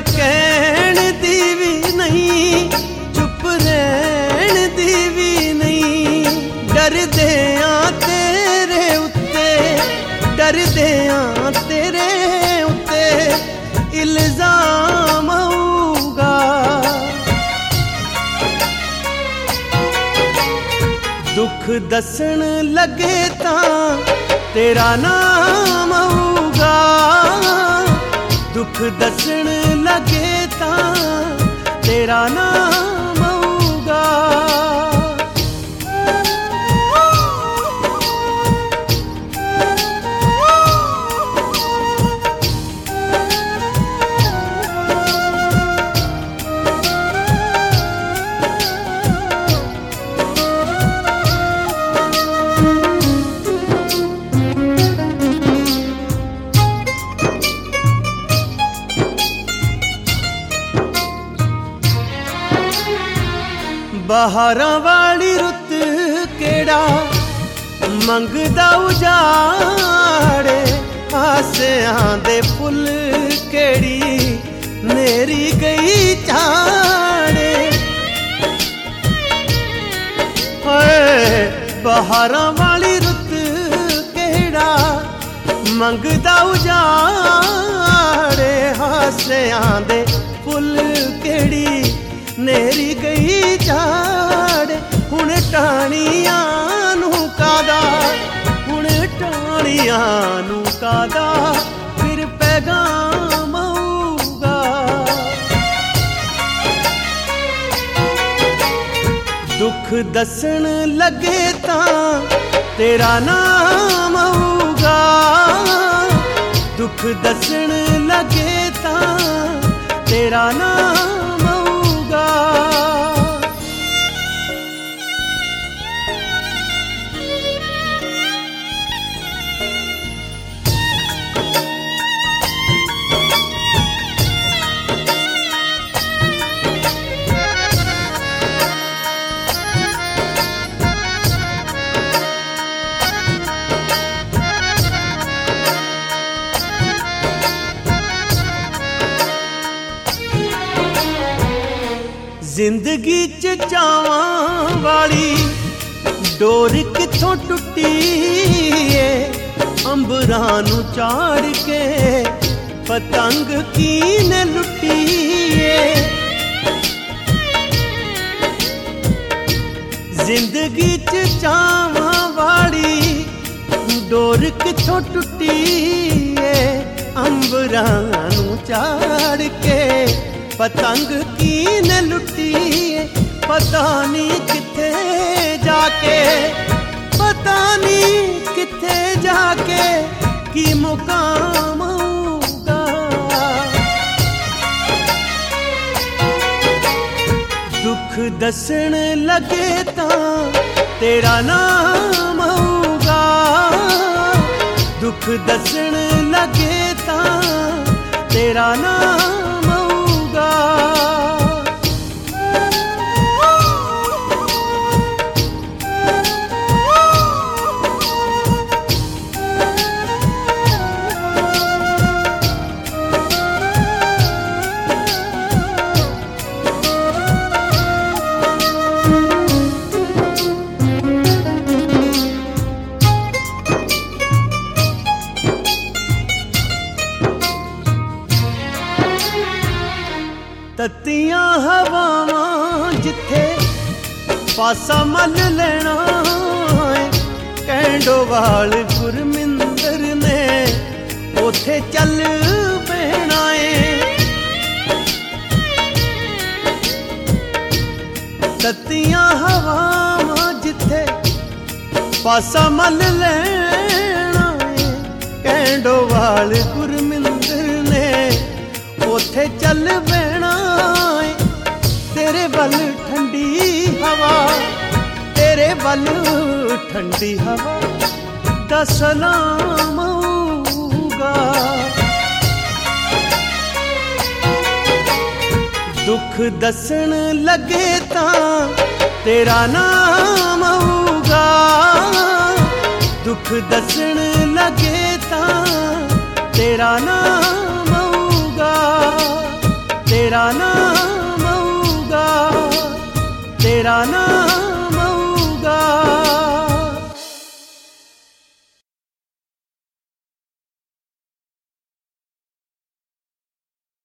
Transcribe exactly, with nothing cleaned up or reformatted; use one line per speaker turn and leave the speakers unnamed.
कहण दी भी नहीं, चुप रहण दी भी नहीं। डरदे आ तेरे उत्ते, डरदे आ तेरे उत्ते इल्जाम आऊगा। दुख दसन लगे तां तेरा नाम आऊगा। दुख दसन लगे तां तेरा नाम आऊगा। बहारां वाली रुत केड़ा मंगदा उजाड़े, आसियां दे फुल केड़ी नेरी गई झाड़े। हाय बहारां वाली रुत केड़ा मंगदा उजाड़े, आसियां दे फुल केड़ी नेरी गई झाड़। हुण टाणियां नू कादा, हुण टाणियां नू कादा फिर पैगाम आऊगा। दुख दसन लगे तां तेरा नाम आऊगा। दुख दसन लगे तां तेरा नाम जिंदगी च चावां वाली डोर किथों टुटी है। अंबरां नू चाड़ के पतंग कीने लुटी है। जिंदगी च चावां वाली डोर किथों टुटी है। अंबरां नू चाड़ के पतंग कीने लुटी है। पता नहीं किथे जाके, पता नहीं किथे जाके की मुकाम आऊगा। दुख दसन लगे तां तेरा नाम आऊगा। दुख दसन लगे तां तेरा नाम तत्तियां हवावां जिथे पासा मल लेना है। कैंडोवाल गुरमिंदर ने उथे चल पैना है। तत्तियां हवावां जिथे पासा मल लेना है। कैंडोवाल गुरमिंदर ने उथे चल पैना। तेरे बल ठंडी हवा, तेरे बल ठंडी हवा दा सलाम आऊगा। दुख दसन लगे तां तेरा नाम आऊगा। दुख दसन लगे तां तेरा नाम आऊगा। तेरा नाम आऊगा, तेरा नाम